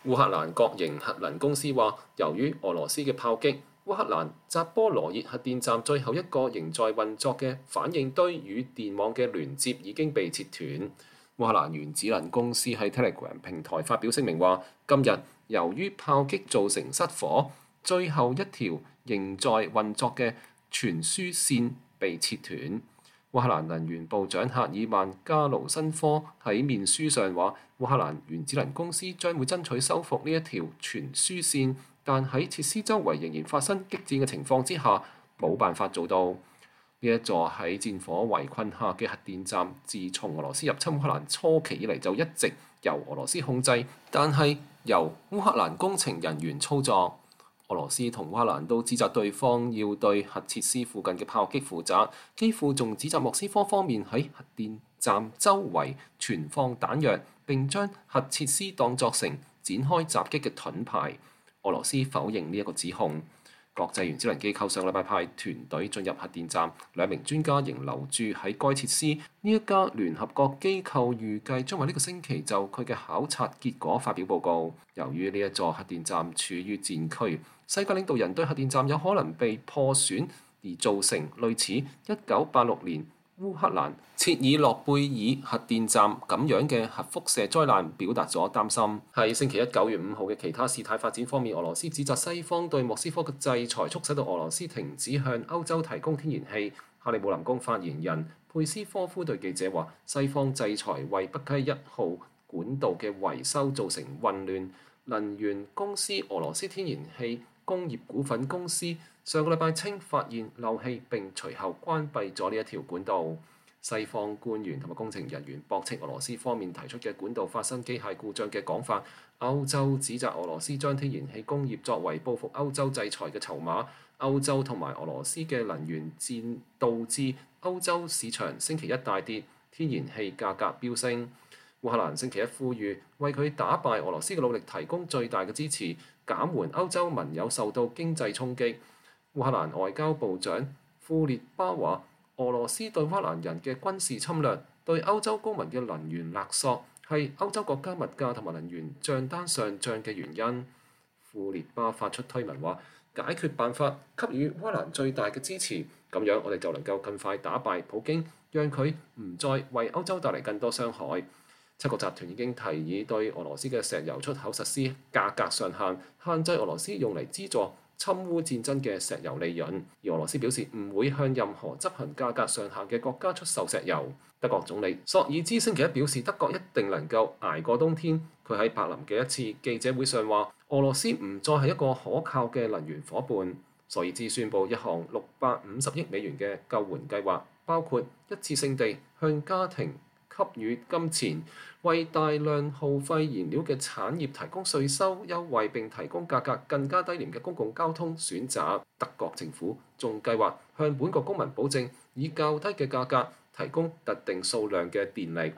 烏克蘭國營核能公司話，由於俄羅斯嘅炮擊，烏克蘭扎波羅熱核電站最後一個仍在運作嘅反應堆與電網嘅連接已經被切斷。烏克蘭原子能公司喺 Telegram 平台發表聲明話，今日由於炮擊造成失火，最後一條仍在運作嘅傳輸線被切斷。烏克蘭能源部長赫爾曼加盧申科喺面書上話，烏克蘭原子能公司將會爭取修復呢一條傳輸線，但喺設施周圍仍然發生激戰嘅情況之下，冇辦法做到。呢一座喺戰火圍困下嘅核電站，自從俄羅斯入侵烏克蘭初期以嚟就一直由俄羅斯控制，但係由烏克蘭工程人員操作。俄羅斯同烏克蘭都指責對方要對核設施附近嘅炮擊負責，幾乎仲指責莫斯科方面喺核電站周圍存放彈藥，並將核設施當作成展開襲擊嘅盾牌。俄羅斯否認呢一個指控。國際原子能機構上禮拜派團隊進入核電站，2名專家仍留駐喺該設施。呢一家聯合國機構預計將喺呢個星期就佢嘅考察結果發表報告。由於呢一座核電站處於戰區，世界領導人對核電站有可能被破損而造成類似1986年烏克蘭切爾諾貝爾核電站咁樣嘅核輻射災難表達咗擔心。喺星期一9月5號嘅其他事態發展方面，俄羅斯指責西方對莫斯科嘅制裁促使到俄羅斯停止向歐洲提供天然氣。克里姆林宮發言人佩斯科夫對記者話，西方制裁為北溪1號管道嘅維修造成混亂。能源公司俄羅斯天然氣工業股份公司上個禮拜稱發現漏氣，並隨後關閉咗呢一條管道。西方官員同埋工程人員駁斥俄羅斯方面提出嘅管道發生機械故障嘅講法。歐洲指責俄羅斯將天然氣工業作為報復歐洲制裁嘅籌碼。歐洲同埋俄羅斯嘅能源戰導致歐洲市場星期一大跌，天然氣價格飆升。烏克蘭星期一呼籲為佢打敗俄羅斯嘅努力提供最大嘅支持，減緩歐洲盟友受到經濟衝擊。烏克蘭外交部長庫列巴話，俄羅斯對烏克蘭人嘅軍事侵略、對歐洲公民嘅能源勒索，係歐洲國家物價同埋能源帳單上漲嘅原因。庫列巴發出推文話，解決辦法給予烏克蘭最大嘅支持，咁樣我哋就能夠更快打敗普京，讓佢唔再為歐洲帶嚟更多傷害。7國集團已經提議對俄羅斯嘅石油出口實施價格上限，限制俄羅斯用嚟資助侵烏戰爭嘅石油利潤。而俄羅斯表示唔會向任何執行價格上限嘅國家出售石油。德國總理朔爾茲星期一表示，德國一定能夠捱過冬天。佢喺柏林嘅一次記者會上話，俄羅斯唔再係一個可靠嘅能源伙伴。朔爾茲宣布一項650億美元嘅救援計劃，包括一次性地向家庭給予金錢，為大量耗費燃料嘅產業提供稅收優惠，並提供價格更加低廉嘅公共交通選擇。德國政府仲計劃向本國公民保證，以較低嘅價格提供特定數量嘅電力。